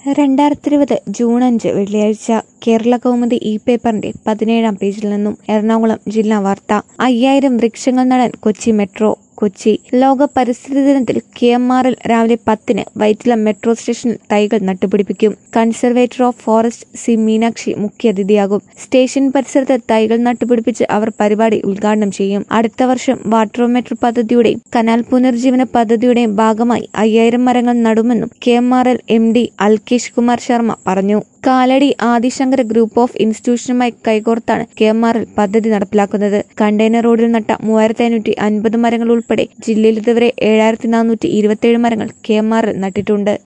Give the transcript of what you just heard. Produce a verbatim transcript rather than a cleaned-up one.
രണ്ടായിരത്തി ഇരുപത് ജൂൺ അഞ്ച് വെള്ളിയാഴ്ച കേരള കൗമുദി ഇ പേപ്പറിന്റെ പതിനേഴാം പേജിൽ നിന്നും എറണാകുളം ജില്ലാ വാർത്ത. അയ്യായിരം വൃക്ഷങ്ങൾ നടാൻ കൊച്ചി മെട്രോ. കൊച്ചി ലോക പരിസ്ഥിതി ദിനത്തിൽ കെ എം ആർ എൽ രാവിലെ പത്തിന് വൈറ്റില മെട്രോ സ്റ്റേഷനിൽ തൈകൾ നട്ടുപിടിപ്പിക്കും. Conservator of forest C Meenakshi മുഖ്യാതിഥിയാകും. സ്റ്റേഷൻ പരിസരത്ത് തൈകൾ നട്ടുപിടിപ്പിച്ച് അവർ പരിപാടി ഉദ്ഘാടനം ചെയ്യും. അടുത്ത വർഷം വാട്ടർ മെട്രോ പദ്ധതിയുടെയും കനാൽ പുനർജീവന പദ്ധതിയുടെയും ഭാഗമായി അയ്യായിരം മരങ്ങൾ നടുമെന്നും K M R L M D Alkesh Kumar Sharma പറഞ്ഞു. കാലടി ആദിശങ്കര ഗ്രൂപ്പ് ഓഫ് ഇൻസ്റ്റിറ്റ്യൂഷനുമായി കൈകോർത്താണ് കെ എം ആർ എൽ പദ്ധതി നടപ്പിലാക്കുന്നത്. കണ്ടെയ്നർ റോഡിൽ നട്ട മൂവായിരത്തി അഞ്ഞൂറ്റി അൻപത് മരങ്ങൾ ഉൾപ്പെടെ ജില്ലയിൽ ഇതുവരെ ഏഴായിരത്തി നാനൂറ്റി ഇരുപത്തിയേഴ് മരങ്ങൾ കെ എം ആർ എൽ നട്ടിട്ടുണ്ട്.